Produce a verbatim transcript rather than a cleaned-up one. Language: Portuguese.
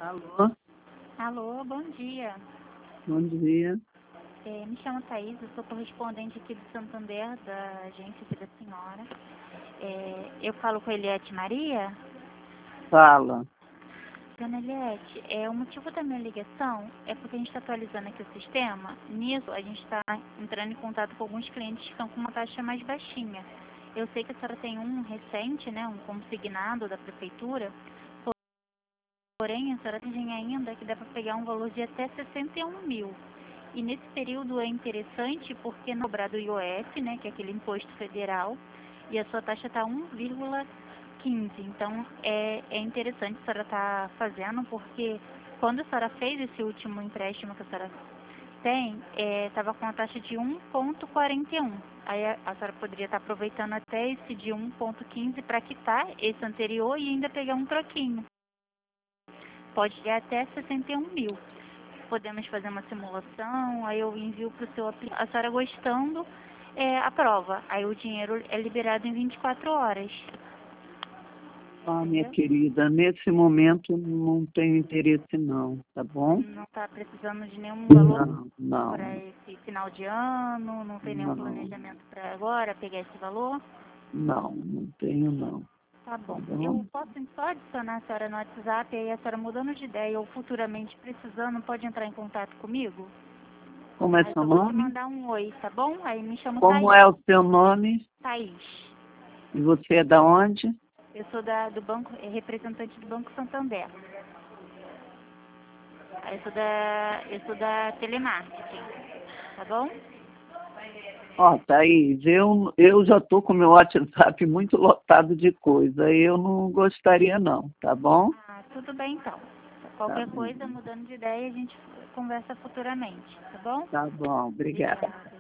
Alô, Alô, bom dia. bom dia. É, me chamo Thaís, eu sou correspondente aqui do Santander, da agência aqui da senhora. É, eu falo com a Eliette Maria. Fala. Dona Eliette, é, o motivo da minha ligação é porque a gente está atualizando aqui o sistema. Nisso, a gente está entrando em contato com alguns clientes que estão com uma taxa mais baixinha. Eu sei que a senhora tem um recente, né, um consignado da prefeitura, porém a senhora tem ainda que dá para pegar um valor de até sessenta e um mil. E nesse período é interessante porque não é cobrado o I O F, né, que é aquele imposto federal, e a sua taxa está um vírgula quinze. Então é, é interessante a senhora estar fazendo, porque quando a senhora fez esse último empréstimo que a senhora tem, estava com a taxa de um vírgula quarenta e um. Aí a, a senhora poderia estar aproveitando até esse de um vírgula quinze para quitar esse anterior e ainda pegar um troquinho. Pode ir até sessenta e um mil. Podemos fazer uma simulação, aí eu envio para o seu aplicativo. A senhora gostando, é, aprova. Aí o dinheiro é liberado em vinte e quatro horas. Ah, minha Entendeu? querida, nesse momento não tenho interesse não, tá bom? Não está precisando de nenhum valor Não, não, para esse final de ano, não tem nenhum não, planejamento para agora pegar esse valor? não, não tenho não, Tá tá bom. bom? Eu posso só adicionar a senhora no WhatsApp, aí a senhora mudando de ideia ou futuramente precisando, pode entrar em contato comigo? Como é Aí seu só vou te nome? mandar um oi, tá bom? Aí me chamo Como Thaís. é o seu nome? Thaís. E você é da onde? Eu sou da, do banco, é representante do Banco Santander. Aí eu sou da, eu sou da telemarketing, tá bom? Ó, Thaís, eu, eu já tô com meu WhatsApp muito lotado de coisa, eu não gostaria não, tá bom? Ah, tudo bem então. Tá Qualquer bom, coisa, mudando de ideia, a gente conversa futuramente, tá bom? tá bom, obrigada. Obrigada.